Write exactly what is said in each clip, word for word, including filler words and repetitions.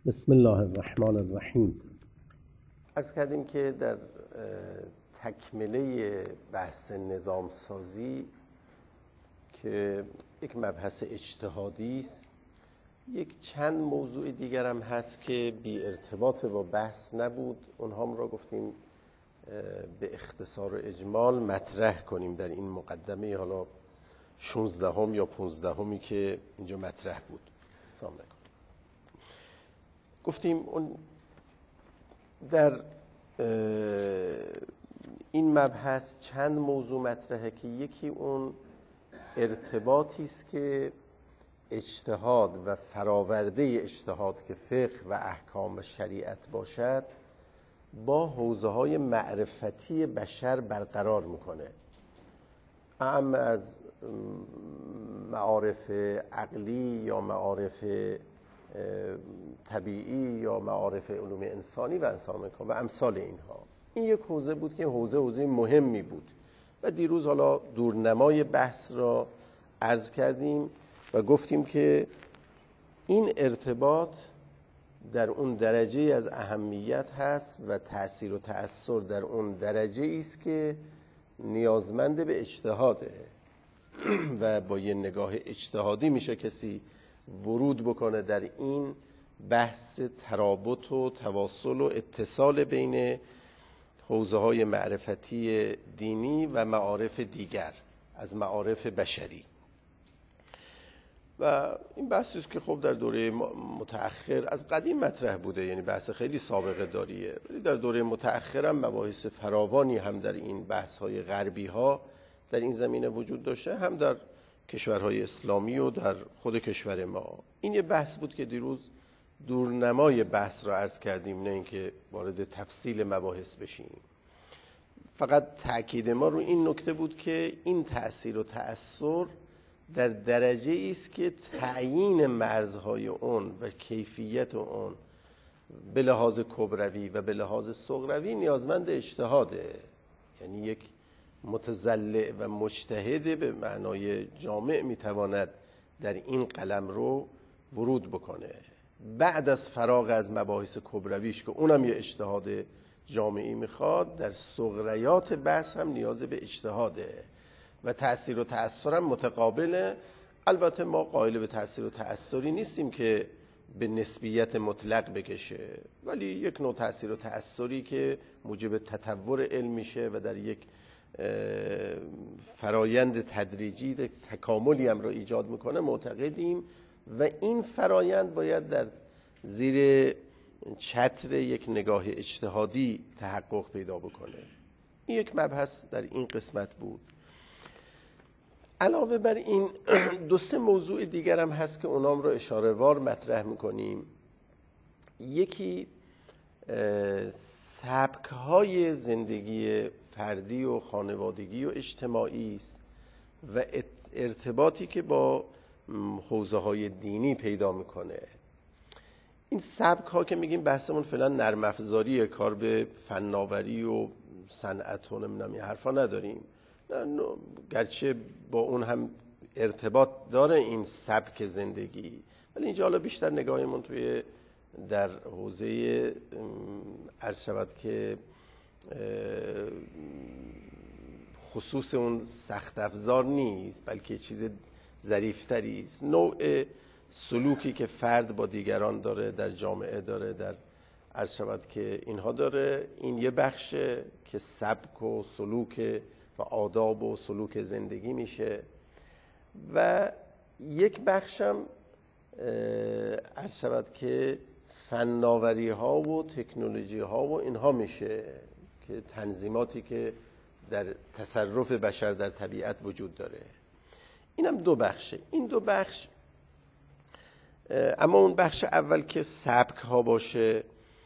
بسم الله الرحمن الرحیم. عرض کردیم که در تکمله بحث نظام سازی که یک مبحث اجتهادی است، یک چند موضوع دیگر هم هست که بی ارتباط با بحث نبود، اونها را گفتیم به اختصار و اجمال مطرح کنیم در این مقدمه حالا شانزدهم یا پانزدهمی که اینجا مطرح بود. سلام علیکم. گفتیم اون در این مبحث چند موضوع مطرحه که یکی اون ارتباطی است که اجتهاد و فراورده اجتهاد که فقه و احکام و شریعت باشد با حوزه‌های معرفتی بشر برقرار میکنه، اعم از معارف عقلی یا معارف طبیعی یا معارف علوم انسانی و انسان و امثال اینها. این یک حوزه بود که حوزه حوزه مهمی بود و دیروز حالا دورنمای بحث را عرض کردیم و گفتیم که این ارتباط در اون درجه از اهمیت هست و تأثیر و تأثیر در اون درجه است که نیازمند به اجتهاده و با یه نگاه اجتهادی میشه کسی ورود بکنه در این بحث ترابط و تواصل و اتصال بین حوزه‌های معرفتی دینی و معارف دیگر از معارف بشری. و این بحثی است که خب در دوره متأخر از قدیم مطرح بوده، یعنی بحث خیلی سابقه داریه، ولی در دوره متأخر هم مباحث فراوانی هم در این بحث‌های غربی ها در این زمینه وجود داشته، هم در کشورهای اسلامی و در خود کشور ما. این یه بحث بود که دیروز دورنمای بحث را عرض کردیم، نه اینکه وارد تفصیل مباحث بشیم. فقط تأکید ما رو این نکته بود که این تأثیر و تأثیر در درجه است که تعیین مرزهای اون و کیفیت اون به لحاظ کبروی و به لحاظ صغروی نیازمند اجتهاده. یعنی یک متزلع و مجتهد به معنای جامع میتواند در این قلم رو ورود بکنه بعد از فراغ از مباحث کبرویش که اونم یه اجتهاد جامعی میخواد. در صغریات بحث هم نیاز به اجتهاده و تأثیر و تأثیر هم متقابله. البته ما قائل به تأثیر و تأثیری نیستیم که به نسبیت مطلق بکشه، ولی یک نوع تأثیر و تأثیری که موجب تطور علم میشه و در یک فرایند تدریجی تکاملی هم را ایجاد میکنه معتقدیم و این فرایند باید در زیر چتر یک نگاه اجتهادی تحقق پیدا بکنه. این یک مبحث در این قسمت بود. علاوه بر این دو سه موضوع دیگر هم هست که اونام رو اشاره وار مطرح میکنیم. یکی سبک‌های زندگی فردی و خانوادگی و اجتماعی است و ارتباطی که با حوزه‌های دینی پیدا میکنه. این سبک‌ها که میگیم بحثمون فعلا نرم افزاریه، کار به فناوری و صنعت و نمیدونم این حرفا نداریم، گرچه با اون هم ارتباط داره این سبک زندگی، ولی اینجا حالا بیشتر نگاهمون توی در حوزه عرض شود که خصوص اون سخت افزار نیست، بلکه چیز ظریفتری است. نوع سلوکی که فرد با دیگران داره، در جامعه داره، در عرض شود که اینها داره. این یه بخشه که سبک و سلوک و آداب و سلوک زندگی میشه و یک بخشم عرض شود که فناوری ها و تکنولوژی ها و اینها میشه که تنظیماتی که در تصرف بشر در طبیعت وجود داره. اینم دو بخشه. این دو بخش، اما اون بخش اول که سبک ها باشه،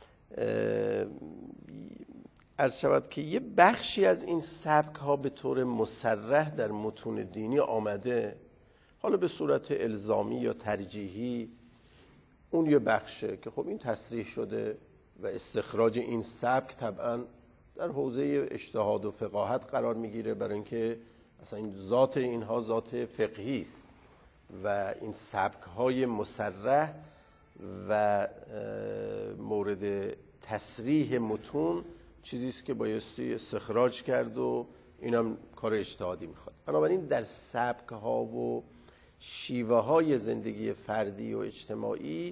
عرض شود که یه بخشی از این سبک ها به طور مصرح در متون دینی آمده، حالا به صورت الزامی یا ترجیحی. اون یه بخشه که خب این تصریح شده و استخراج این سبک طبعا در حوزه اجتهاد و فقاهت قرار میگیره، برای اینکه اصلا این ذات اینها ذات فقهی است و این سبک های مصرح و مورد تصریح متون چیزی است که بایستی استخراج کرد و اینم کار اجتهادی میخواد. بنابراین در سبک ها و شیوه های زندگی فردی و اجتماعی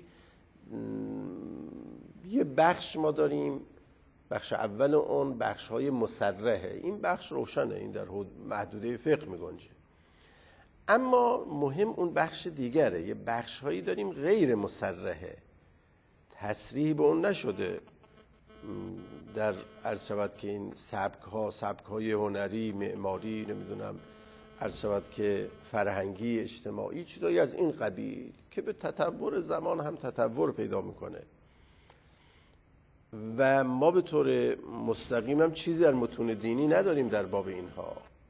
یه بخش ما داریم، بخش اول اون بخش های مصرحه، این بخش روشنه، این در محدوده فقه میگنجه. اما مهم اون بخش دیگره، یه بخش هایی داریم غیر مصرحه، تصریح به اون نشده. در عرض شود که این سبک ها، سبک های هنری، معماری، نمیدونم عرض شود که فرهنگی، اجتماعی، چیزایی از این قبیل که به تطور زمان هم تطور پیدا میکنه و ما به طور مستقیم هم چیزی در متون دینی نداریم در باب اینها.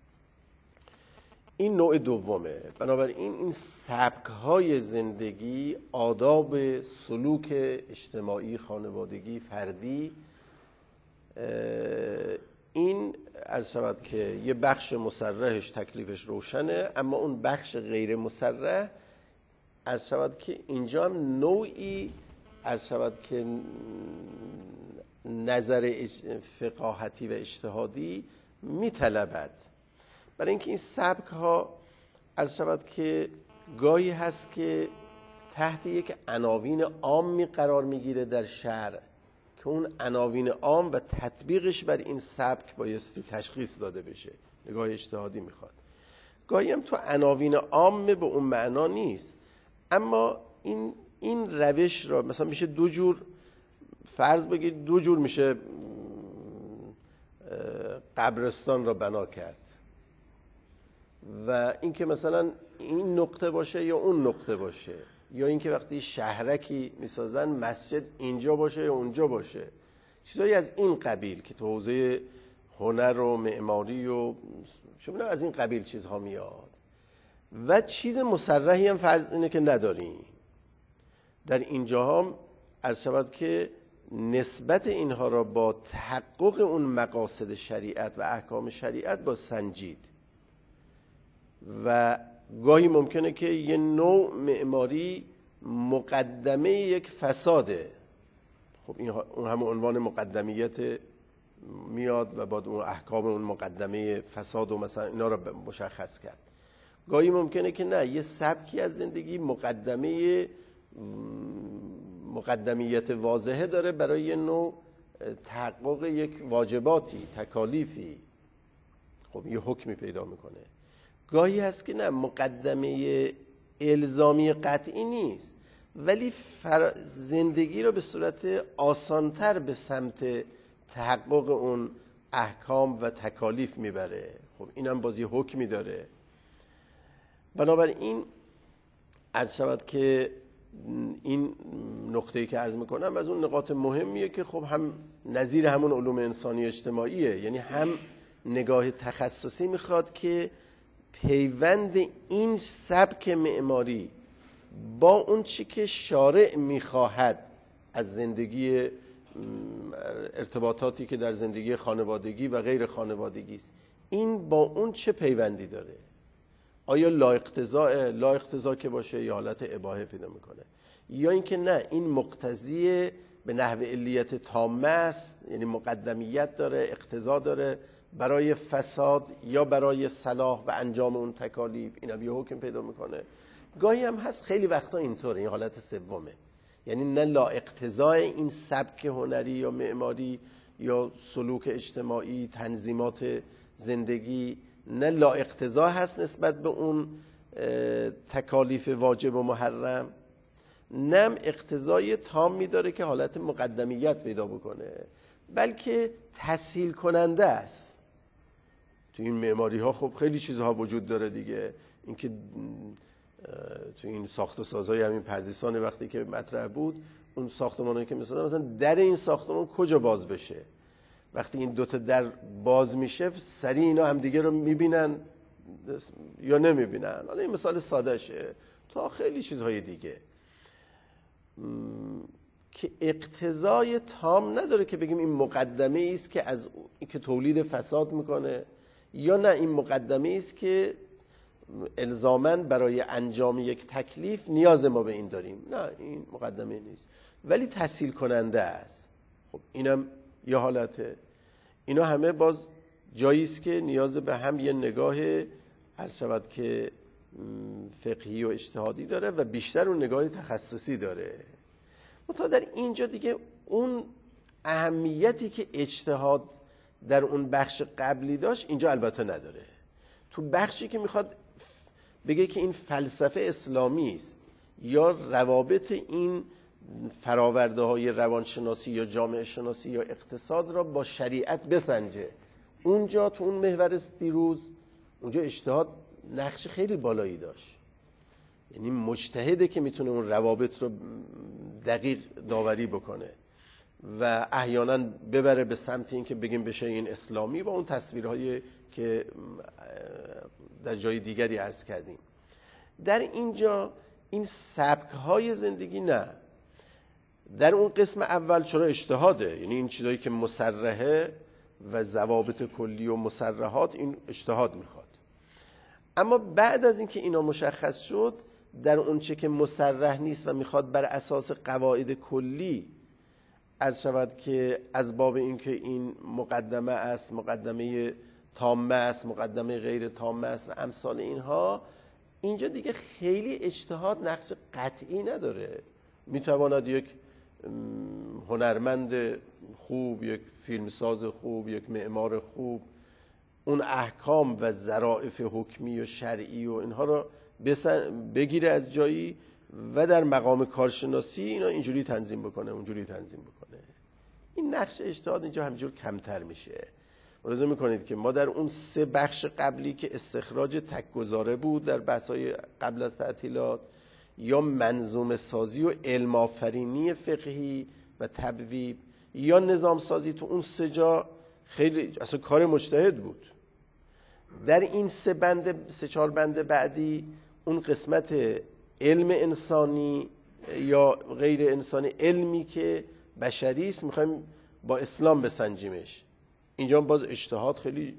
این نوع دومه. بنابراین این سبک های زندگی، آداب سلوک اجتماعی، خانوادگی، فردی، این عرض شود که یه بخش مصرحش تکلیفش روشنه، اما اون بخش غیر مصرح عرض شود که اینجا هم نوعی عرض شود که نظر فقاهتی و اجتهادی میطلبد. برای اینکه این سبک ها عرض شود که گاهی هست که تحت یک عناوین عامی قرار میگیره در شرع که اون عناوین عام و تطبیقش بر این سبک بایستی تشخیص داده بشه، نگاه اجتهادی میخواد. گاهی هم تو عناوین عام به اون معنا نیست، اما این این روش را مثلا میشه دو جور فرض بگید، دو جور میشه قبرستان را بنا کرد و اینکه مثلا این نقطه باشه یا اون نقطه باشه، یا اینکه وقتی شهرکی میسازن مسجد اینجا باشه یا اونجا باشه، چیزایی از این قبیل که تو حوزه هنر و معماری و شما از این قبیل چیزها میاد. و چیز مصرحی هم فرض اینه که نداریم. در اینجا هم عرض شود که نسبت اینها را با تحقق اون مقاصد شریعت و احکام شریعت با سنجید. و گاهی ممکنه که یه نوع معماری مقدمه یک فساده، خب این اون همون عنوان مقدمیت میاد و بعد اون احکام اون مقدمه فساد و مثلا اینا رو مشخص کرد. گاهی ممکنه که نه، یه سبکی از زندگی مقدمه مقدمیت واضحه داره برای یه نوع تحقق یک واجباتی، تکالیفی، خب یه حکمی پیدا میکنه. گاهی هست که نه، مقدمه الزامی قطعی نیست ولی فر... زندگی رو به صورت آسانتر به سمت تحقق اون احکام و تکالیف میبره. خب اینم بازی حکمی داره. بنابراین عرض شود که این نقطه‌ای که عرض میکنم از اون نقاط مهمیه که خب هم نظیر همون علوم انسانی اجتماعیه، یعنی هم نگاه تخصصی میخواد که پیوند این سبک معماری با اون چی که شارع میخواهد از زندگی، ارتباطاتی که در زندگی خانوادگی و غیر خانوادگی است، این با اون چه پیوندی داره؟ آیا لا اقتضاء لا اقتضا که باشه یا حالت اباحه پیدا میکنه، یا اینکه نه، این مقتضی به نحو علیت تامه است، یعنی مقدمیت داره، اقتضا داره برای فساد یا برای صلاح و انجام اون تکالیف، اینا یه حکم پیدا میکنه. گاهی هم هست خیلی وقتا اینطوره، این حالت سومه، یعنی نه لا اقتضاء این سبک هنری یا معماری یا سلوک اجتماعی، تنظیمات زندگی، نه لا اقتضا هست نسبت به اون تکالیف واجب و محرم، نه اقتضای تامی داره که حالت مقدمیت پیدا بکنه، بلکه تسهیل کننده است. تو این معماری ها خب خیلی چیزها وجود داره دیگه، اینکه تو این ساخت و سازهای همین پردیسان وقتی که مطرح بود، اون ساختمانایی که میسازن مثلا در این ساختمان کجا باز بشه، وقتی این دوتا در باز میشه سریع اینا هم دیگه رو میبینن یا نمیبینن. حالا این مثال ساده شه، تا خیلی چیزهای دیگه که اقتضای تام نداره که بگیم این مقدمه است که از که تولید فساد میکنه، یا نه این مقدمه است که الزاماً برای انجام یک تکلیف نیاز ما به این داریم. نه، این مقدمه نیست، ولی تسهیل کننده است. خب اینم یه حالته. اینا همه باز جایی است که نیاز به هم یه نگاه عرض شود که فقهی و اجتهادی داره و بیشتر اون نگاه تخصصی داره. منتها در اینجا دیگه اون اهمیتی که اجتهاد در اون بخش قبلی داشت اینجا البته نداره. تو بخشی که میخواد بگه که این فلسفه اسلامی است یا روابط این فراورده های روانشناسی یا جامعه شناسی یا اقتصاد را با شریعت بسنجه، اونجا تو اون محور دیروز اونجا اجتهاد نقش خیلی بالایی داشت. یعنی مجتهده که میتونه اون روابط رو دقیق داوری بکنه و احیانا ببره به سمت این که بگیم بشه این اسلامی با اون تصویرهایی که در جای دیگری عرض کردیم. در اینجا این سبک‌های زندگی نه. در اون قسم اول چرا اجتهاده، یعنی این چیزایی که مصرحه و ضوابط کلی و مصرحات این اجتهاد میخواد. اما بعد از اینکه اینا مشخص شد، در اون چه که مصرح نیست و میخواد بر اساس قواعد کلی عرض شود که از باب اینکه این مقدمه است، مقدمه تامه است، مقدمه غیر تامه است و امثال اینها، اینجا دیگه خیلی اجتهاد نقش قطعی نداره. میتواند یک هنرمند خوب، یک فیلمساز خوب، یک معمار خوب اون احکام و ظرافت حکمی و شرعی و اینها رو بگیره از جایی و در مقام کارشناسی اینا اینجوری تنظیم بکنه، اونجوری تنظیم بکنه. این نقش اجتهاد اینجا همینجور کمتر میشه. ملاحظه میکنید که ما در اون سه بخش قبلی که استخراج تک‌گذاره بود در بحث‌های قبل از تعطیلات، یا منظومه سازی و علم آفرینی فقهی و تبویب، یا نظام سازی، تو اون سه جا خیلی اصلا کار مجتهد بود. در این سه بند، سه چهار بند بعدی، اون قسمت علم انسانی یا غیر انسانی، علمی که بشری است، میخوایم با اسلام بسنجیمش، اینجا باز اجتهاد خیلی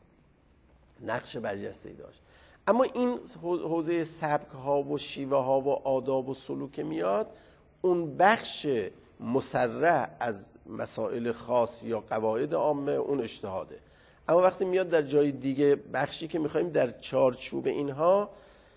نقش برجسته‌ای داشت. اما این حوزه سبک ها و شیوه ها و آداب و سلوک میاد، اون بخش مسرح از مسائل خاص یا قواعد عامه اون اجتهاده. اما وقتی میاد در جای دیگه، بخشی که میخوایم در چارچوب اینها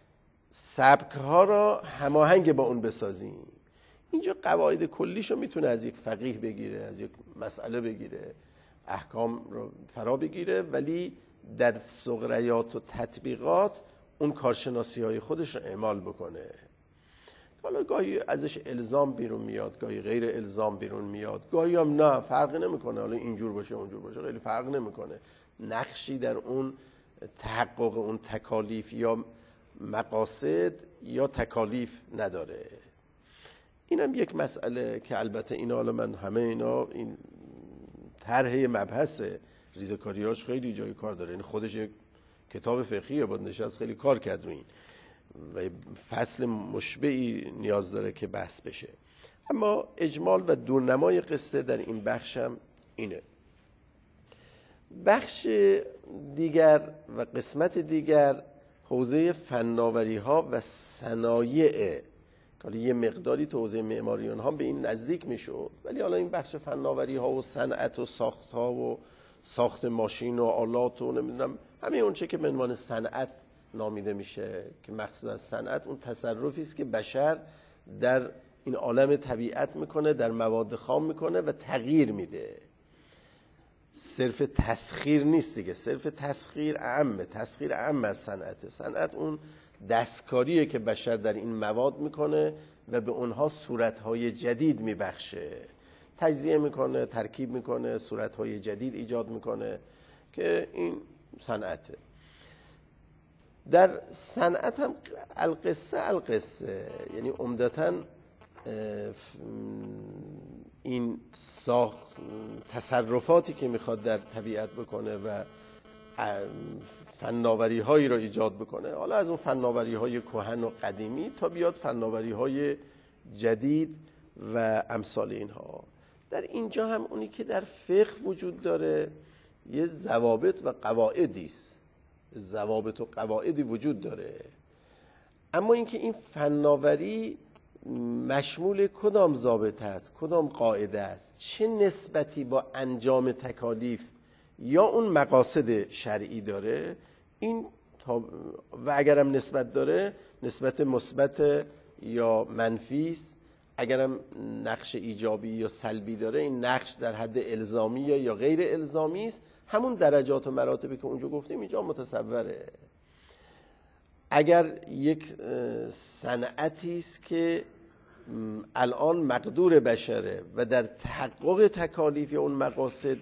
سبک ها را هماهنگ با اون بسازیم، اینجا قواعد کلیشو میتونه از یک فقیه بگیره، از یک مسئله بگیره، احکام رو فرا بگیره، ولی در صغریات و تطبیقات اون کارشناسی های خودش رو اعمال بکنه. حالا گاهی ازش الزام بیرون میاد، گاهی غیر الزام بیرون میاد، گاهی هم نه، فرقی نمیکنه، حالا اینجور باشه اونجور باشه خیلی فرق نمیکنه، نقشی در اون تحقق اون تکالیف یا مقاصد یا تکالیف نداره. اینم یک مسئله که البته اینا، حالا من همه اینا این طرح مبحث ریزکاریاش خیلی جای کار داره، یعنی خودش یک کتاب فقهیه، باید نشست خیلی کار کرد رو این و فصل مشبعی نیاز داره که بحث بشه. اما اجمال و دورنمای قصه در این بخشم اینه. بخش دیگر و قسمت دیگر حوزه فناوری ها و صنایع، که یه مقداری تو حوزه معماریون ها به این نزدیک میشد، ولی حالا این بخش فناوری ها و صنعت و ساخت ها و ساخت ماشین و آلات و نمیدونم همه اون چه که به عنوان صنعت نامیده میشه، که مقصود از صنعت اون تصرفی است که بشر در این عالم طبیعت میکنه، در مواد خام میکنه و تغییر میده. صرف تسخیر نیست دیگه، صرف تسخیر اعمه، تسخیر اعم از صنعت. صنعت اون دستکاریه که بشر در این مواد میکنه و به اونها صورتهای جدید میبخشه، تجزیه میکنه، ترکیب میکنه، صورتهای جدید ایجاد میکنه، که این صنعته. در صنعت هم القصه القصه، یعنی عمدتاً این ساخت تصرفاتی که میخواد در طبیعت بکنه و فناوری هایی را ایجاد بکنه، حالا از اون فناوری های کهن و قدیمی تا بیاد فناوری های جدید و امثال اینها. در اینجا هم اونی که در فقه وجود داره یه ضوابط و قواعدی است ضوابط و قواعدی وجود داره، اما اینکه این فناوری مشمول کدام ضابط است، کدام قاعده است، چه نسبتی با انجام تکالیف یا اون مقاصد شرعی داره، این و اگرم نسبت داره نسبت مثبت یا منفی است، اگرم نقش ایجابی یا سلبی داره این نقش در حد الزامی یا غیر الزامی است، همون درجات و مراتبی که اونجا گفتیم اینجا متصوره. اگر یک صنعتی است که الان مقدور بشره و در تحقق تکالیف یا اون مقاصد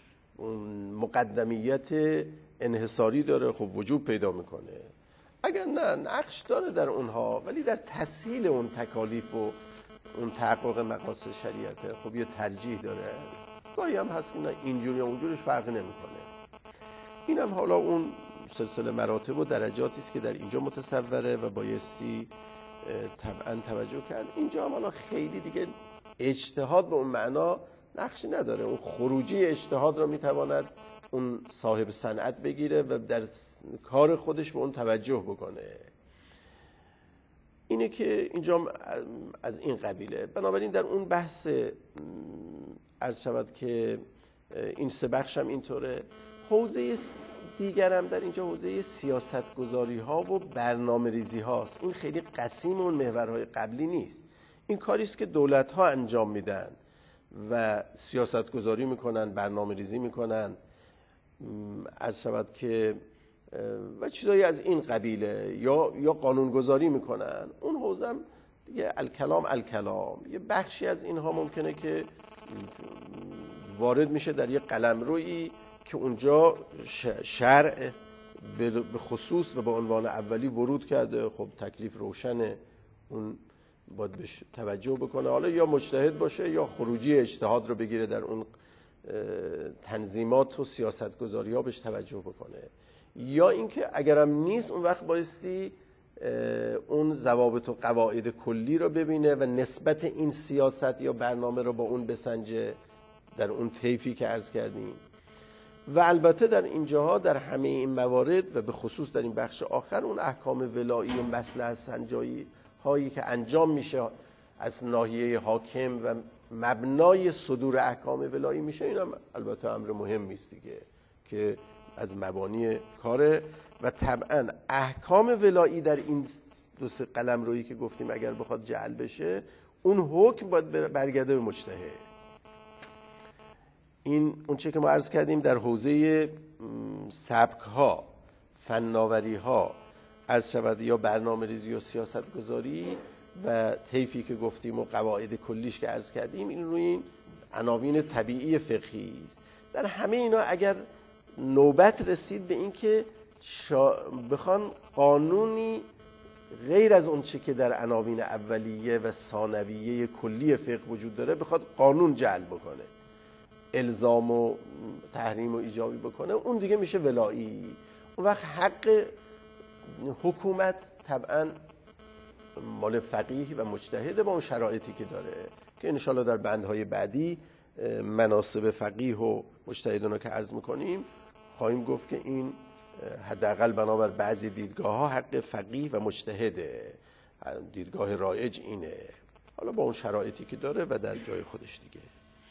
مقدمیت انحصاری داره، خب وجوب پیدا میکنه. اگر نه نقش داره در اونها ولی در تسهیل اون تکالیف و اون تحقق مقاصد شریعته، خب یه ترجیح داره. گاهی هم هست که نه اینجوری یا اونجورش فرق نمیکنه. این هم حالا اون سلسله مراتب و درجاتی است که در اینجا متصوره و بایستی طبعا توجه کرد. اینجا هم حالا خیلی دیگه اجتهاد به اون معنا نقشی نداره. اون خروجی اجتهاد را میتواند اون صاحب صنعت بگیره و در کار خودش به اون توجه بکنه. اینه که اینجا از این قبیله. بنابراین در اون بحث عرض شود که این سه بخش هم اینطوره. حوزه دیگر هم در اینجا حوزه سیاست گذاری ها و برنامه ریزی هاست. این خیلی قسیم اون محورهای قبلی نیست. این کاری است که دولت ها انجام میدن و سیاست گذاری میکنن، برنامه ریزی میکنن، عرض شود که و چیزایی از این قبیله، یا یا قانون گذاری میکنن. اون حوزه هم دیگه الکلام الکلام، یه بخشی از اینها ممکنه که وارد میشه در یه قلمرویی که اونجا شرع به خصوص و به عنوان اولی ورود کرده. خب تکلیف روشنه، اون باید بهش توجه بکنه، حالا یا مجتهد باشه یا خروجی اجتهاد رو بگیره در اون تنظیمات و سیاستگذاری ها بهش توجه بکنه، یا اینکه اگرم نیست اون وقت بایستی اون ضوابط و قواعد کلی رو ببینه و نسبت این سیاست یا برنامه رو با اون بسنجه در اون طیفی که عرض کردیم. و البته در اینجاها در همه این موارد و به خصوص در این بخش آخر اون احکام ولایی و مصلحت سنجایی هایی که انجام میشه از ناحیه حاکم و مبنای صدور احکام ولایی میشه، این هم البته امر مهمی است دیگه که از مبانی کاره. و طبعا احکام ولایی در این دو سه قلمرویی که گفتیم اگر بخواد جعل بشه، اون حکم باید برگرده به مجتهد. این اون چه که ما عرض کردیم در حوزه سبک ها، فناوری ها عرض شود یا برنامه ریزی یا سیاست گذاری و طیفی که گفتیم و قواعد کلیش که عرض کردیم، این روی این عناوین طبیعی فقهی است. در همه اینا اگر نوبت رسید به این که شا... بخوان قانونی غیر از اون چه که در عناوین اولیه و ثانویه کلی فقه وجود داره بخواد قانون جعل بکنه، الزام و تحریم و ایجابی بکنه، اون دیگه میشه ولایی. اون وقت حق حکومت طبعا مال فقیه و مجتهد با اون شرایطی که داره که انشالله در بندهای بعدی مناصب فقیه و مجتهدون رو که عرض میکنیم خواهیم گفت که این حداقل بنابر بعضی دیدگاه ها حق فقیه و مجتهده، دیدگاه رایج اینه، حالا با اون شرایطی که داره و در جای خودش دیگه.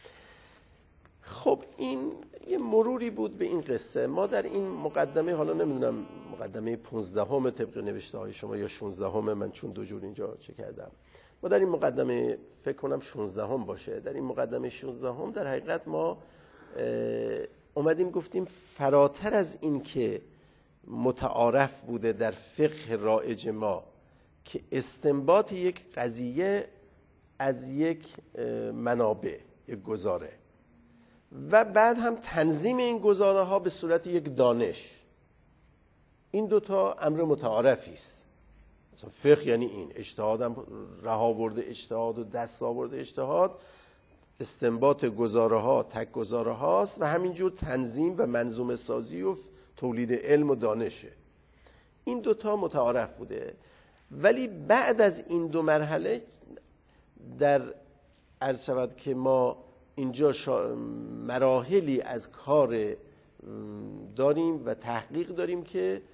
خب این یه مروری بود به این قصه. ما در این مقدمه، حالا نمیدونم مقدمه پونزدهم طبق نوشته های شما یا شونزدهم، من چون دو جور اینجا چه کردم، ما در این مقدمه فکر کنم شونزدهم باشه. در این مقدمه شونزدهم در حقیقت ما اومدیم گفتیم فراتر از این که متعارف بوده در فقه رایج ما که استنباط یک قضیه از یک منابع، یک گزاره، و بعد هم تنظیم این گزاره ها به صورت یک دانش، این دوتا امر متعارفی است. مثلا فقه یعنی این، اجتهاد هم رها برده اجتهاد و دست آورده اجتهاد، استنباط گزاره ها تک گزاره هاست و همینجور تنظیم و منظومه سازی و تولید علم و دانشه. این دوتا متعارف بوده. ولی بعد از این دو مرحله در عرض شود که ما اینجا شا... مراحلی از کار داریم و تحقیق داریم که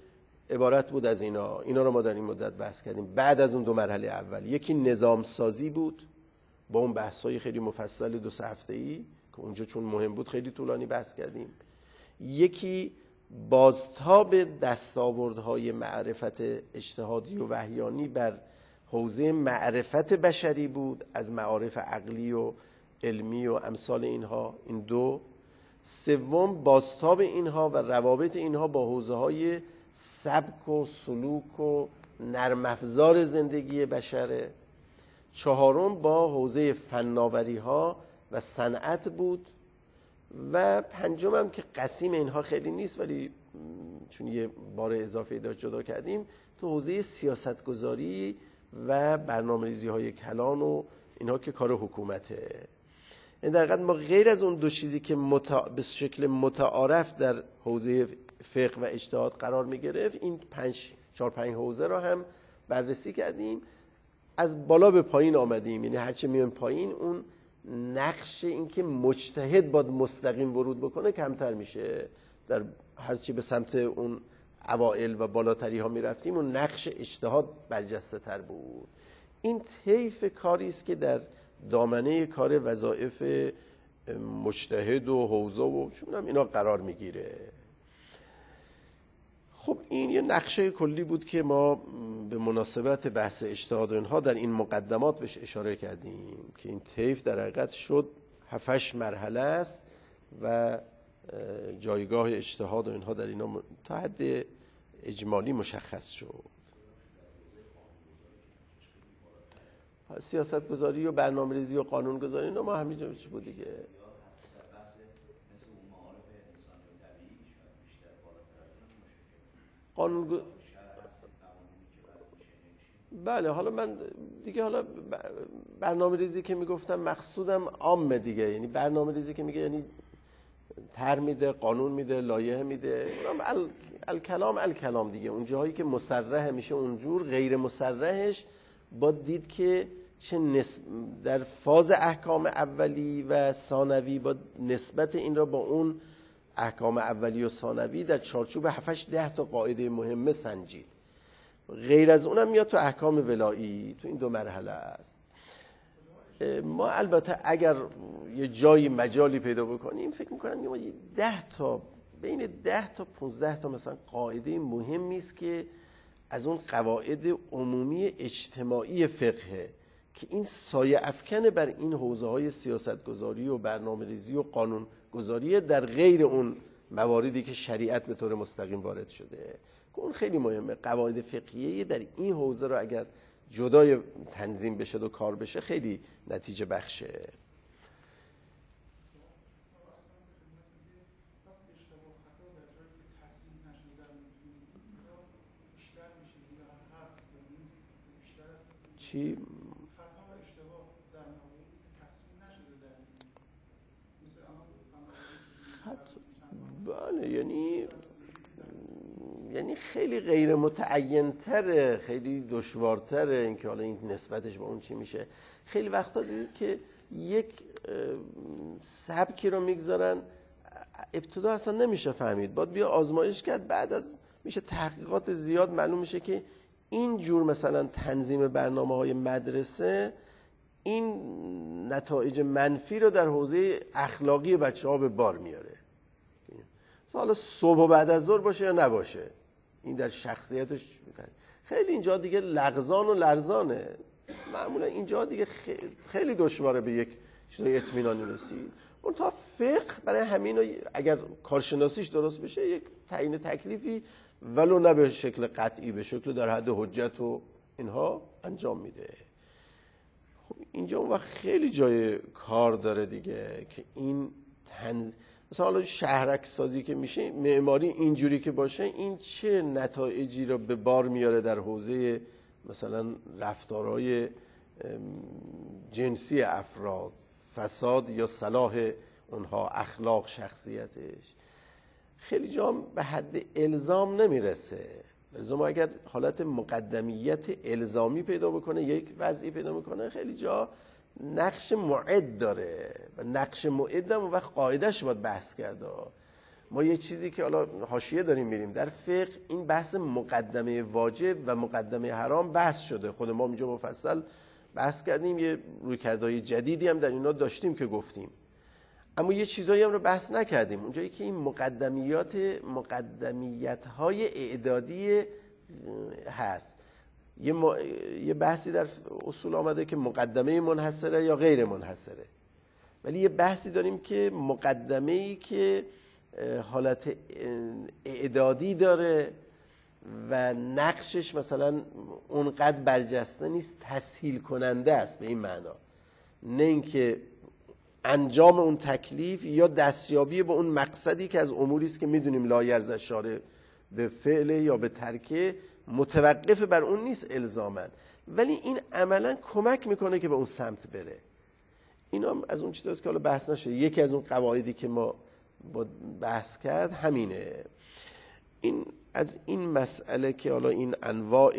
عبارت بود از اینا اینا رو ما در این مدت بحث کردیم. بعد از اون دو مرحله اول، یکی نظام سازی بود با اون بحث‌های خیلی مفصل دو سه هفته‌ای که اونجا چون مهم بود خیلی طولانی بحث کردیم. یکی بازتاب دستاوردهای معرفت اجتهادی و وحیانی بر حوزه معرفت بشری بود، از معارف عقلی و علمی و امثال اینها. این دو. سوم بازتاب اینها و روابط اینها با حوزه‌های سبک و سلوک و نرم افزار زندگی بشره. چهارم با حوزه فناوری‌ها و صنعت بود و پنجم هم که قسیم اینها خیلی نیست ولی چون یه بار اضافه داشت جدا کردیم، تو حوزه سیاستگذاری و برنامه‌ریزی‌های کلان و اینها که کار حکومته. این در حقیقت ما غیر از اون دو چیزی که متع... به شکل متعارف در حوزه فقه و اجتهاد قرار می گرفت، این پنج چهار پنج حوزه را هم بررسی کردیم. از بالا به پایین آمدیم، یعنی هرچه میایم پایین اون نقش این که مجتهد باید مستقیم ورود بکنه کمتر میشه. در هرچی به سمت اون اوائل و بالاتری ها میرفتیم اون نقش اجتهاد برجسته تر بود. این طیف کاری است که در دامنه کار وظایف مجتهد و حوزه و چونم اینا قرار میگیره. خب این یه نقشه کلی بود که ما به مناسبت بحث اجتهاد و اینها در این مقدمات بهش اشاره کردیم که این طیف در حقیقت شد هفت هشت مرحله است و جایگاه اجتهاد و اینها در اینا تا حد اجمالی مشخص شد. سیاست گذاری و برنامه ریزی و قانون گذاری اینا ما همینجا چی بود دیگه. قانون گ... بله حالا من دیگه حالا برنامه ریزی که میگفتم مقصودم عامه دیگه، یعنی برنامه ریزی که میگه یعنی طرح میده، قانون میده، لایحه میده، اونم ال... الکلام الکلام دیگه. اون جاهایی که مصرح میشه اونجور، غیر مصرحش با دید که چه نسب... در فاز احکام اولی و ثانوی با نسبت این را با اون احکام اولی و ثانوی در چارچوب هفت ده تا قاعده مهمه سنجید. غیر از اونم میاد تو احکام ولایی، تو این دو مرحله است. ما البته اگر یه جایی مجالی پیدا بکنیم فکر میکنم ما یه ده تا بین ده تا پونزده تا مثلا قاعده مهمی است که از اون قواعد عمومی اجتماعی فقه که این سایه افکن بر این حوزه های سیاستگذاری و برنامه ریزی و قانون گذاری در غیر اون مواردی که شریعت به طور مستقیم وارد شده، که اون خیلی مهمه. قواعد فقهیه در این حوزه رو اگر جدای تنظیم بشه و کار بشه خیلی نتیجه بخشه. چی؟ بله یعنی یعنی خیلی غیر متعین تره، خیلی دشوارتره اینکه حالا این نسبتش با اون چی میشه. خیلی وقتا دیدید که یک سبکی رو میگذارن ابتدا اصلا نمیشه فهمید، باید بیا آزمایش کرد، بعد از میشه تحقیقات زیاد معلوم میشه که این جور مثلا تنظیم برنامه های مدرسه این نتایج منفی رو در حوزه اخلاقی بچه ها به بار میاره. حالا صبح و بعد از ظهر باشه یا نباشه، این در شخصیتش خیلی اینجا دیگه لغزان و لرزانه. معمولا اینجا دیگه خیلی دشواره به یک چیزای اطمینانی رسید. اون تا فقه برای همین اگر کارشناسیش درست بشه یک تعیین تکلیفی ولو نه به شکل قطعی به شکل در حد حجت و اینها انجام میده. خب اینجا اون وقت خیلی جای کار داره دیگه که این تنظیم مثلا حالا شهرک سازی که میشه، معماری اینجوری که باشه این چه نتایجی رو به بار میاره در حوزه مثلا رفتارهای جنسی افراد، فساد یا صلاح اونها، اخلاق، شخصیتش. خیلی جا به حد الزام نمیرسه. الزام اگر حالت مقدمیت الزامی پیدا بکنه، یک وضعی پیدا میکنه، خیلی جا نقش معد داره و نقش معد هم وقت قاعدهش باید بحث کرده. ما یه چیزی که حالا حاشیه داریم میریم در فقه، این بحث مقدمه واجب و مقدمه حرام بحث شده. خود ما اینجا مفصل بحث کردیم، یه رویکردهای جدیدی هم در اینا داشتیم که گفتیم، اما یه چیزایی هم رو بحث نکردیم اونجایی که این مقدمیات مقدمیت‌های اعدادی هست. یه, م... یه بحثی در اصول آمده که مقدمه منحصره یا غیر منحصره، ولی یه بحثی داریم که مقدمه‌ای که حالت اعدادی داره و نقشش مثلا اونقدر برجسته نیست، تسهیل کننده است به این معنا، نه اینکه انجام اون تکلیف یا دستیابی به اون مقصدی که از اموری است که میدونیم لا یرضی الشارع به فعل یا به ترکه، متوقف بر اون نیست الزاماً، ولی این عملاً کمک میکنه که به اون سمت بره. اینا از اون چیزاست که حالا بحث نشده. یکی از اون قواعدی که ما با بحث کرد همینه. این از این مسئله که حالا این انواع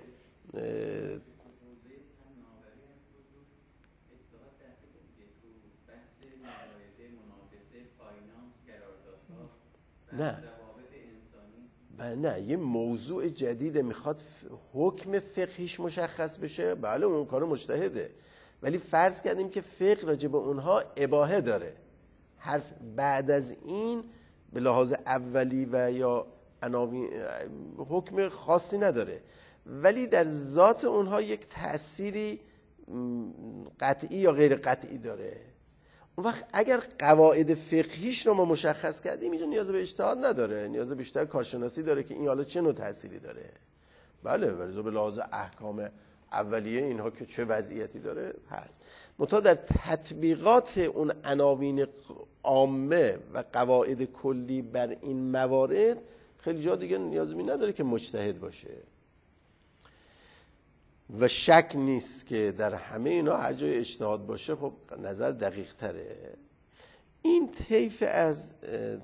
نه نه یه موضوع جدید میخواد حکم فقهیش مشخص بشه، بله اون کارو مجتهده، ولی فرض کردیم که فقه راجع به اونها اباحه داره، حرف بعد از این به لحاظ اولی و یا عناوین حکم خاصی نداره، ولی در ذات اونها یک تأثیری قطعی یا غیر قطعی داره. اون وقت اگر قواعد فقهیش رو ما مشخص کردیم، اینجا نیاز به اجتهاد نداره، نیاز بیشتر کارشناسی داره که این حالا چه نوع تأثیری داره. بله ولی به لحاظ احکام اولیه اینها که چه وضعیتی داره هست. منتها در تطبیقات اون عناوین عامه و قواعد کلی بر این موارد خیلی جا دیگه نیازی نداره که مجتهد باشه و شک نیست که در همه اینا هر جای اجتهاد باشه خب نظر دقیق تره. این طیف از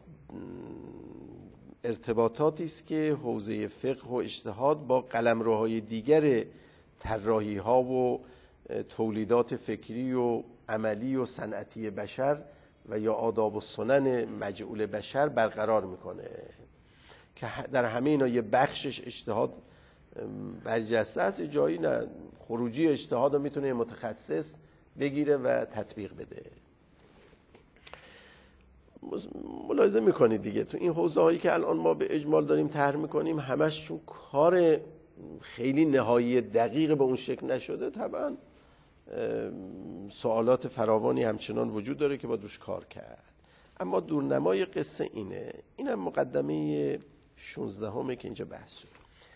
ارتباطاتی است که حوزه فقه و اجتهاد با قلمروهای دیگر طراحی ها و تولیدات فکری و عملی و صنعتی بشر و یا آداب و سنن مجعول بشر برقرار میکنه که در همه اینا یه بخشش اجتهاد برجسته است، جایی نه خروجی اجتهاد رو میتونه متخصص بگیره و تطبیق بده. ملاحظه میکنید دیگه تو این حوزه هایی که الان ما به اجمال داریم طرح میکنیم، همش چون کار خیلی نهایی دقیق به اون شکل نشده، طبعا سوالات فراوانی همچنان وجود داره که با روش کار کرد. اما دورنمای قصه اینه، اینم مقدمه شانزدهمه که اینجا بحث شد.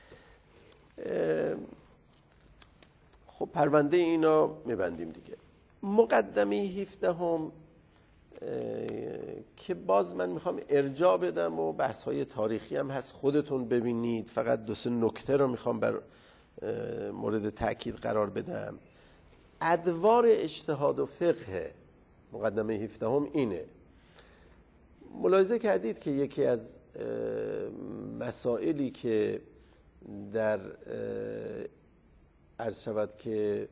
خب پرونده اینا میبندیم دیگه. مقدمه هفدهم که باز من میخوام ارجاع بدم و بحث های تاریخی هم هست خودتون ببینید، فقط دو سه نکته رو میخوام بر مورد تأکید قرار بدم. ادوار اجتهاد و فقه مقدمه هفدهم اینه. ملاحظه کردید که یکی از مسائلی که در عرض شود که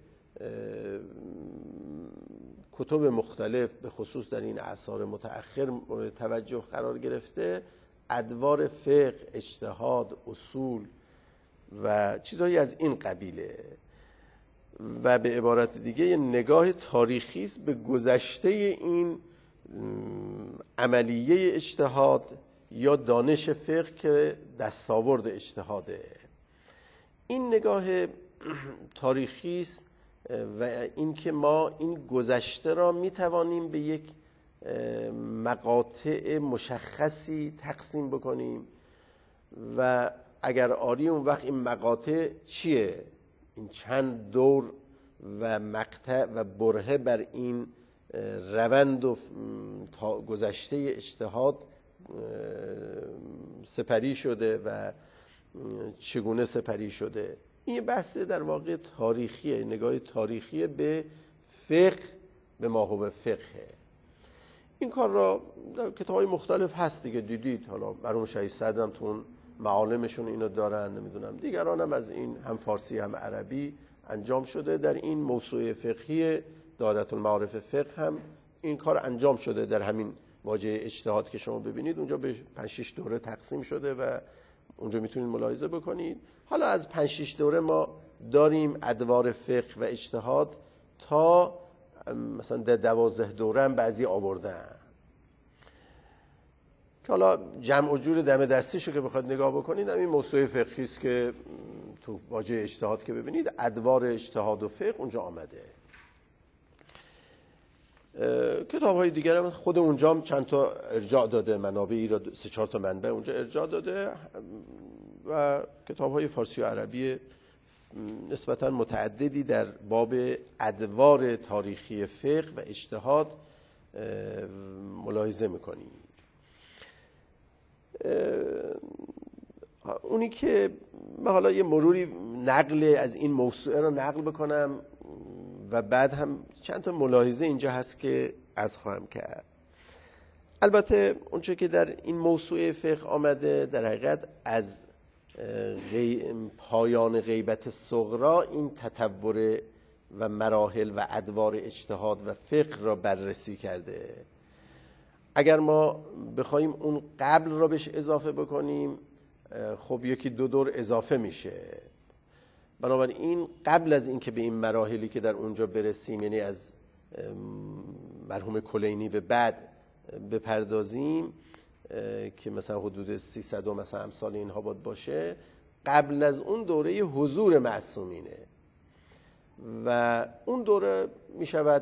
کتب مختلف به خصوص در این اعصار متأخر مورد توجه قرار گرفته، ادوار فقه، اجتهاد، اصول و چیزهایی از این قبیله و به عبارت دیگه یه نگاه تاریخی است به گذشته این عملیه اجتهاد یا دانش فقه که دستاورد اجتهاده. این نگاه تاریخی است و این که ما این گذشته را میتوانیم به یک مقاطع مشخصی تقسیم بکنیم و اگر آری اون وقت این مقاطع چیه؟ این چند دور و مقطع و برهه بر این روند و گذشته اجتهاد سپری شده و چگونه سپری شده. این بحث در واقع تاریخیه، نگاه تاریخی به فقه، به ماهو فقه. این کار را در کتاب‌های مختلف هست دیگه، دیدید. حالا مرحوم شهید صدر هم تو معالمشون اینو دارن، نمیدونم دیگران هم از این هم فارسی هم عربی انجام شده. در این موسوعه فقهی دایره المعارف فقه هم این کار انجام شده در همین واژه اجتهاد که شما ببینید اونجا به پنج شش دوره تقسیم شده و اونجا میتونید ملاحظه بکنید. حالا از پنج شش دوره ما داریم ادوار فقه و اجتهاد تا مثلا در دوازده دوره هم بعضی آوردن که حالا جمع و جور دم دستیشو که بخواد نگاه بکنید همین موسوعه فقهی است که تو واژه اجتهاد که ببینید ادوار اجتهاد و فقه اونجا آمده. کتاب های دیگر هم خود اونجا هم چند تا ارجاع داده، منابعی را سه چهار تا منبع اونجا ارجاع داده و کتاب های فارسی و عربی نسبتا متعددی در باب ادوار تاریخی فقه و اجتهاد ملاحظه میکنید. اونی که من حالا یه مروری نقل از این موسوعه رو نقل بکنم و بعد هم چند تا ملاحظه اینجا هست که عرض خواهم کرد. البته اونچه که در این موسوعه فقه آمده در حقیقت از غی... پایان غیبت صغرا این تطور و مراحل و ادوار اجتهاد و فقه را بررسی کرده. اگر ما بخوایم اون قبل را بهش اضافه بکنیم خب یکی دو دور اضافه میشه. بنابراین قبل از اینکه به این مراحلی که در اونجا برسیم، یعنی از مرحوم کلینی به بعد بپردازیم که مثلا حدود سیصد و مثلا امثال اینها باید باشه، قبل از اون دوره حضور معصومینه و اون دوره میشود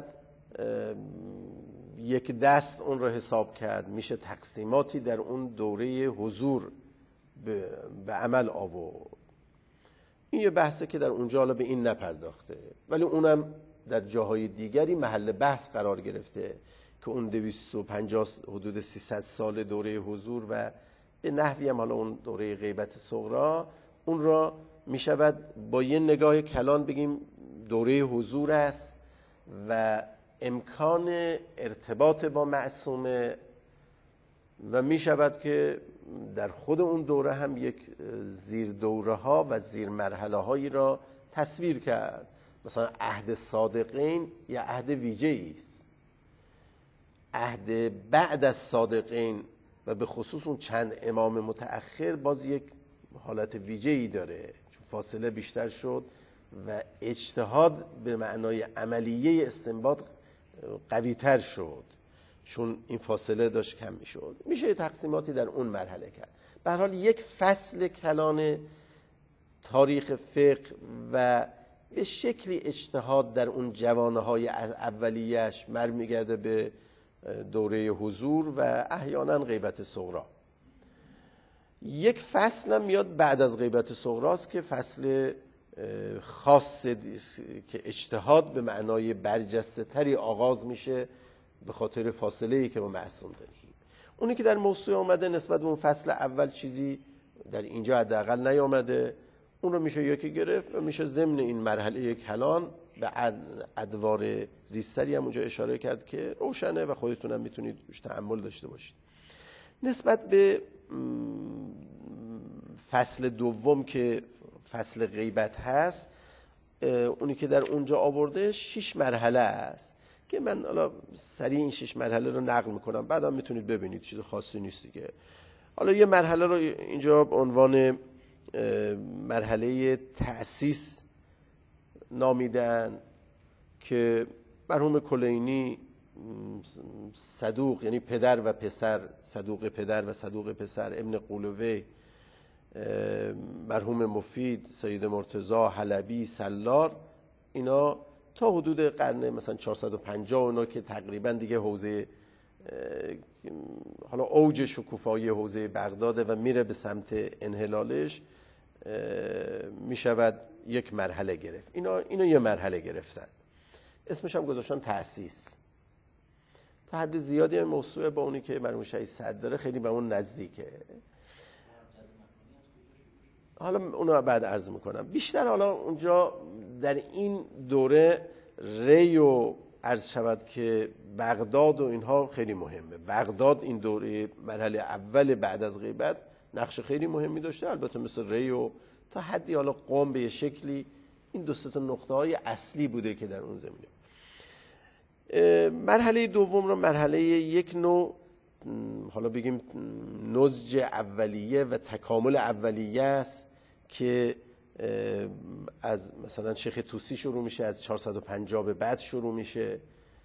یک دست اون رو حساب کرد، میشه تقسیماتی در اون دوره حضور به, به عمل آورد. این یه بحثه که در اونجا حالا به این نپرداخته، ولی اونم در جاهای دیگری محل بحث قرار گرفته که اون دویست و پنجاه حدود سیصد سال دوره حضور و به نحوی هم حالا اون دوره غیبت صغرا، اون را میشود با یه نگاه کلان بگیم دوره حضور است و امکان ارتباط با معصومه و میشود که در خود اون دوره هم یک زیر دوره ها و زیر مرحله هایی را تصویر کرد. مثلا عهد صادقین یا عهد ویژه‌ای است. عهد بعد از صادقین و به خصوص اون چند امام متأخر باز یک حالت ویژه‌ای داره، چون فاصله بیشتر شد و اجتهاد به معنای عملیه استنباط قوی‌تر شد، چون این فاصله داشت کم میشد. میشه تقسیماتی در اون مرحله کرد. به هر حال یک فصل کلان تاریخ فقه و به شکلی اجتهاد در اون جوانه‌های اولیه‌اش برمیگرده به دوره حضور و احیانا غیبت صغرا. یک فصل هم میاد بعد از غیبت صغراست که فصل خاص که اجتهاد به معنای برجسته تری آغاز میشه به خاطر فاصله‌ای که با معصوم داریم. اونی که در موسوعه اومده نسبت به اون فصل اول چیزی در اینجا حداقل نیامده، اون رو میشه یکی گرفت و میشه ضمن این مرحله کلان به ادوار ریستری هم اونجا اشاره کرد که روشنه و خودتون هم میتونید روش تأمل داشته باشید. نسبت به فصل دوم که فصل غیبت هست، اونی که در اونجا آورده شش مرحله است که من حالا سریع این شش مرحله رو نقل میکنم، بعدم میتونید ببینید، چیز خاصی نیست دیگه. حالا یه مرحله رو اینجا به عنوان مرحله تأسیس نامیدن که مرحوم کلینی صدوق، یعنی پدر و پسر، صدوق پدر و صدوق پسر، ابن قولوی، مرحوم مفید، سید مرتضی، حلبی، سلار، اینا تا حدود قرن مثلا چهارصد و پنجاه اونا که تقریبا دیگه حوزه حالا اوج شکوفایی حوزه بغداده و میره به سمت انحلالش، میشود یک مرحله گرفت. اینا اینا یه مرحله گرفتن، اسمش هم گذاشتن تأسیس. تا حد زیادی موضوع با اونی که مرحوم شهید صدر داره خیلی به اون نزدیکه. حالا اونو بعد عرض میکنم بیشتر. حالا اونجا در این دوره ری و عرض شود که بغداد و اینها خیلی مهمه. بغداد این دوره مرحله اول بعد از غیبت نقش خیلی مهمی داشته، البته مثل ری و تا حدی حالا قم به شکلی این دو سه تا نقطه های اصلی بوده که در اون زمینه. مرحله دوم رو مرحله یک نوع حالا بگیم نضج اولیه و تکامل اولیه است که از مثلا شیخ طوسی شروع میشه، از چهارصد و پنجاه به بعد شروع میشه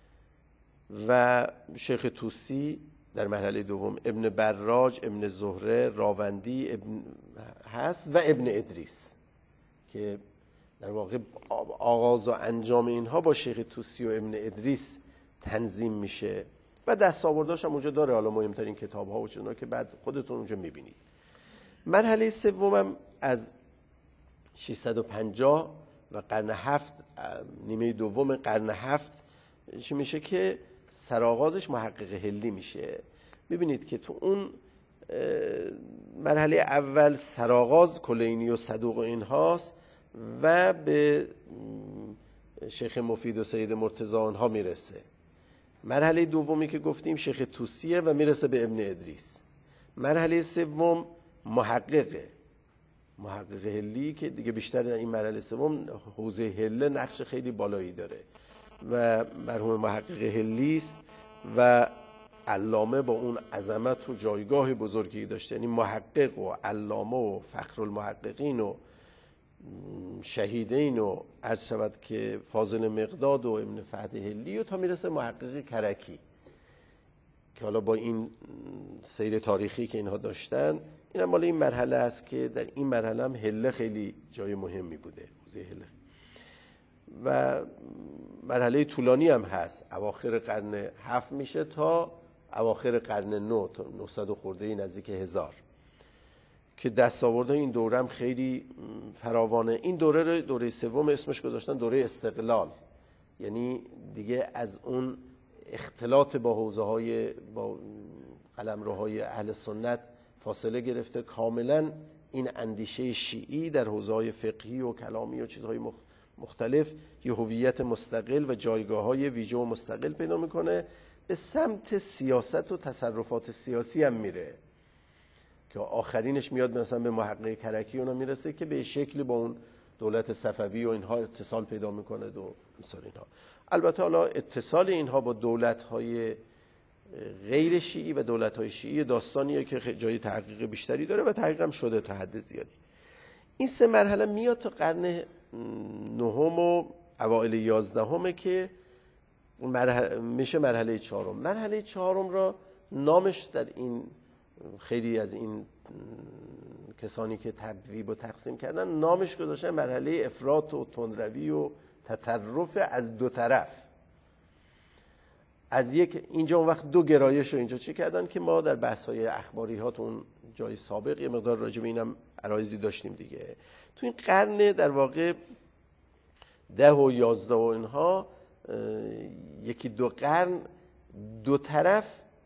و شیخ طوسی در مرحله دوم ابن براج، ابن زهره، راوندی ابن هست و ابن ادریس که در واقع آغاز و انجام اینها با شیخ طوسی و ابن ادریس تنظیم میشه و دستاورداش هم اونجا داره. حالا مهمترین کتاب ها و چیزا که بعد خودتون اونجا میبینید. مرحله سومم از ششصد و پنجاه و قرن هفت، نیمه دوم قرن هفت چی میشه که سرآغازش محقق هلی میشه. ببینید که تو اون مرحله اول سرآغاز کلینی و صدوق و اینهاست و به شیخ مفید و سید مرتضی اینها میرسه. مرحله دومی که گفتیم شیخ طوسیه و میرسه به ابن ادریس. مرحله سوم محققه، محقق هلی که دیگه بیشتر در این مرحله سوم حوزه هله نقش خیلی بالایی داره و مرحوم محقق هلی است و علامه با اون عظمت و جایگاه بزرگی داشته. یعنی محقق و علامه و فخر المحققین و شهیدین و عرض شود که فاضل مقداد و ابن فهد هلی و تا میرسه محقق کرکی که حالا با این سیر تاریخی که اینها داشتن، این هم مال این مرحله است که در این مرحله هم هله خیلی جای مهمی بوده، حوزه هله. و مرحله طولانی هم هست، اواخر قرن هفت میشه تا اواخر قرن نه، تا نهصد خورده نزدیک هزار که دستاوردهای این دوره هم خیلی فراوانه. این دوره دوره سوم اسمش گذاشتن دوره استقلال، یعنی دیگه از اون اختلاط با حوزه های با قلمروهای اهل سنت فاصله گرفته. کاملا این اندیشه شیعی در حوزه های فقهی و کلامی و چیزهای مختلف یه هویت مستقل و جایگاه های ویژه و مستقل پیدا میکنه. به سمت سیاست و تصرفات سیاسی هم میره که آخرینش میاد مثلا به محقق کرکی اونا میرسه که به شکلی با اون دولت صفوی و اینها اتصال پیدا میکنه و مثال اینها. البته حالا اتصال اینها با دولت‌های غیر شیعی و دولت‌های شیعی داستانیه که جای تحقیق بیشتری داره و تحقیق هم شده تا حد زیادی. این سه مرحله میاد تا قرن نهم و اوایل یازدهمه که مرحله میشه مرحله چهارم. مرحله چهارم را نامش در این خیلی از این کسانی که تبویب و تقسیم کردن نامش گذاشتن مرحله افراط و تندروی و تطرف از دو طرف. از یک اینجا اون وقت دو گرایش رو اینجا چی کردن که ما در بحث‌های اخباری ها تو اون جای سابق یه مقدار راجع به اینم عرایضی داشتیم دیگه. تو این قرن در واقع ده و یازده و اینها یکی دو قرن دو طرف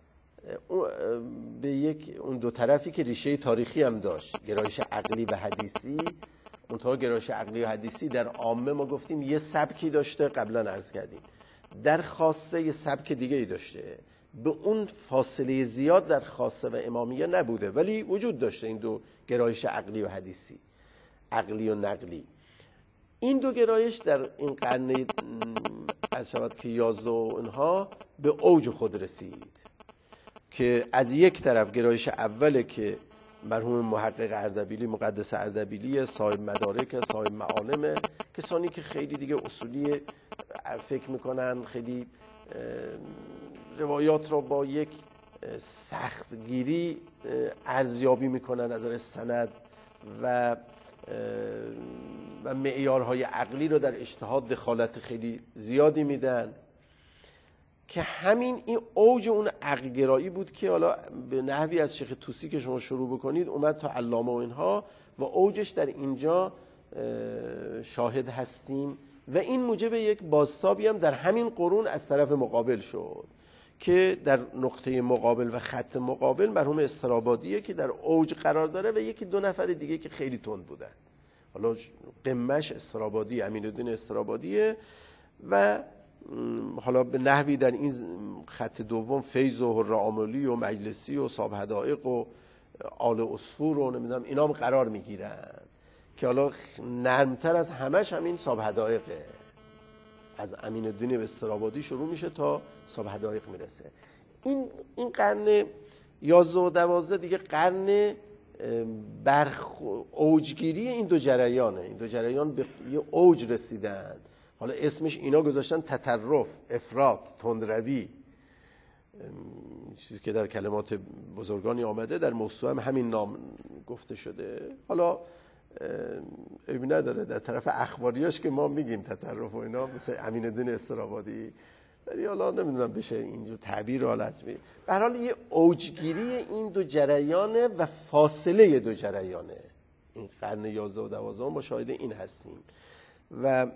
به یک اون دو طرفی که ریشه تاریخی هم داشت، گرایش عقلی و حدیثی. اونطور گرایش عقلی و حدیثی در عامه ما گفتیم یه سبکی داشته، قبلا عرض کردیم، در خاصه یه سبک دیگه ای داشته. به اون فاصله زیاد در خاصه و امامیه نبوده ولی وجود داشته این دو گرایش عقلی و حدیثی، عقلی و نقلی. این دو گرایش در این قرن از شود که یازده و اینها به اوج خود رسید که از یک طرف گرایش اوله که مرحوم محقق اردبیلی، مقدس اردبیلی، صاحب مدارک، صاحب معالم، کسانی که خیلی دیگه اصولی فکر میکنن، خیلی روایات را با یک سختگیری ارزیابی میکنن از نظر سند و و معیارهای عقلی رو در اجتهاد دخالت خیلی زیادی میدن که همین این اوج اون عقل گرایی بود که حالا به نحوی از شیخ طوسی که شما شروع بکنید اومد تا علامه و اینها و اوجش در اینجا شاهد هستیم و این موجب یک بازتابی هم در همین قرون از طرف مقابل شد که در نقطه مقابل و خط مقابل مرحوم استرابادیه که در اوج قرار داره و یکی دو نفر دیگه که خیلی تند بودن. حالا قمش استرابادی، امین‌الدین استرابادیه و حالا به نحوی در این خط دوم فیض و حرعاملی و مجلسی و صاحب حدائق و آل عصفور و نمیدونم اینا هم قرار میگیرن که حالا نرمتر از همش همین صاحب حدائقه. از امین‌الدین استرابادی شروع میشه تا صاحب حدائق میرسه. این این قرن یازده و دوازده دیگه قرن برخ اوجگیری این دو جریانه. این دو جریان به یه اوج رسیدن. حالا اسمش اینا گذاشتن تطرف، افراط، تندروی، چیزی که در کلمات بزرگانی آمده، در موسوعه هم همین نام گفته شده. حالا عیبی نداره در طرف اخباریاش که ما میگیم تطرف و اینا، مثل امیرالدین استرابادی، ولی حالا نمیدونم بشه اینجور تعبیر رو حالت می. به هر حال یه اوجگیری این دو جریانه و فاصله دو جریانه. این قرن یازده و دوازده ما شاهد این هستیم. و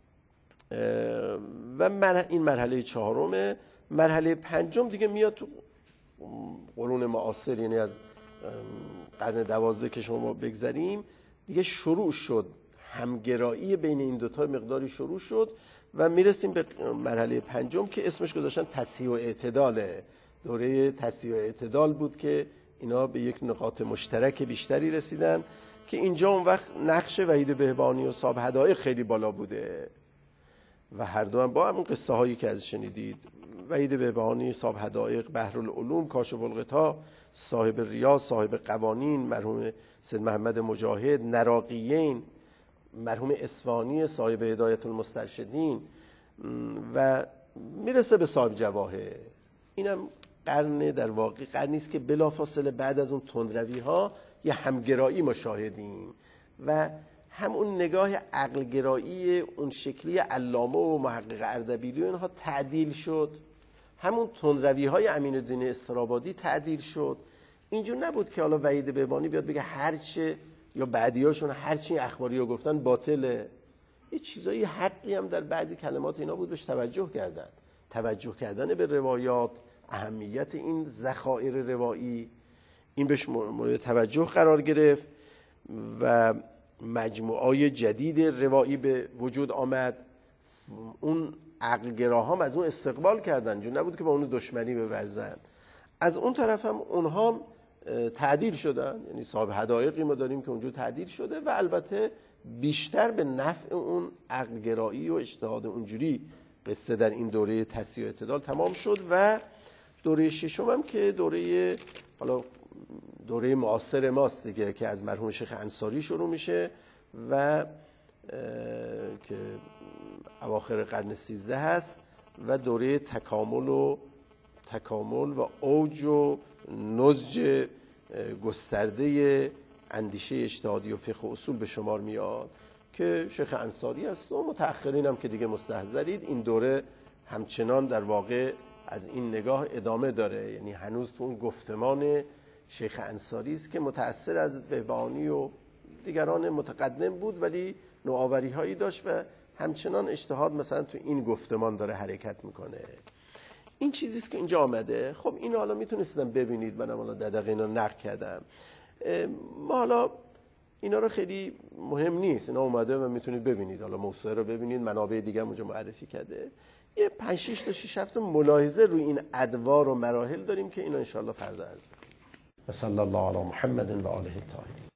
و مرحله این مرحله چهارمه. مرحله پنجم دیگه میاد تو قرون معاصر، یعنی از قرن دوازده که شما بگذاریم دیگه شروع شد همگرایی بین این دوتا مقداری شروع شد و میرسیم به مرحله پنجم که اسمش گذاشتن تصحیح و اعتداله. دوره تصحیح و اعتدال بود که اینا به یک نقاط مشترک بیشتری رسیدن که اینجا اون وقت نقش وحید بهبهانی و صاحب حدائق خیلی بالا بوده و هر دو هم با همون قصه هایی که از شنیدید، وحید بهبهانی صاحب حدائق، بحرالعلوم، کاشف الغطا، صاحب ریاض، صاحب قوانین، مرحوم سید محمد مجاهد، نراقیین، مرحوم اصفهانی صاحب هدایت المسترشدین و میرسه به صاحب جواهر. اینم قرن در واقع قرنی است که بلافاصله بعد از اون تندروی ها یه همگرایی ما شاهدیم و همون نگاه عقلگرایی اون شکلی علامه و محقق اردبیلی و اینها تعدیل شد. همون تندروی های امین‌الدین استرابادی تعدیل شد. اینجور نبود که حالا وحید بهبهانی بیاد بگه هرچه یا بعدیاشون هرچی اخباری ها گفتن باطله. یه چیزایی حقی هم در بعضی کلمات اینا بود، بهش توجه کردن. توجه کردن به روایات، اهمیت این ذخایر روایی، این بهش مورد توجه قرار گرفت و مجموعای جدید روایی به وجود آمد. اون عقلگراها هم از اون استقبال کردن، چون نبود که با اون دشمنی بورزن. از اون طرف هم اونها تعدیل شدن، یعنی صاحب حدائقی ما داریم که اونجور تعدیل شده و البته بیشتر به نفع اون عقلگرایی و اجتهاد اونجوری قصه در این دوره تصحیح و اعتدال تمام شد و دوره ششم هم که دوره حالا دوره معاصر ماست دیگه که از مرحوم شیخ انصاری شروع میشه و که اواخر قرن سیزده هست و دوره تکامل و تکامل و اوج و نضج گسترده اندیشه اجتهادی و فقه و اصول به شمار میاد که شیخ انصاری است و متأخرین هم که دیگه مستحضرید. این دوره همچنان در واقع از این نگاه ادامه داره، یعنی هنوز تو اون گفتمان شیخ انصاری است که متأثر از بهبهانی و دیگران متقدم بود ولی نوآوری هایی داشت و همچنان اجتهاد مثلا تو این گفتمان داره حرکت میکنه. این چیزی است که اینجا آمده. خب اینو حالا میتونستم ببینید، منم حالا دقیقاً اینا نقد کردم. ما حالا اینا رو خیلی مهم نیست، اینا اومده و میتونید ببینید، حالا موسوعه رو ببینید، منابع دیگه هم اونجا معرفی کرده. یه پنج شش تا شش هفت ملاحظه روی این ادوار و مراحل داریم که اینا ان شاء الله فردا عرض می‌کنیم. صلی الله علی محمد و آله الطاهرین.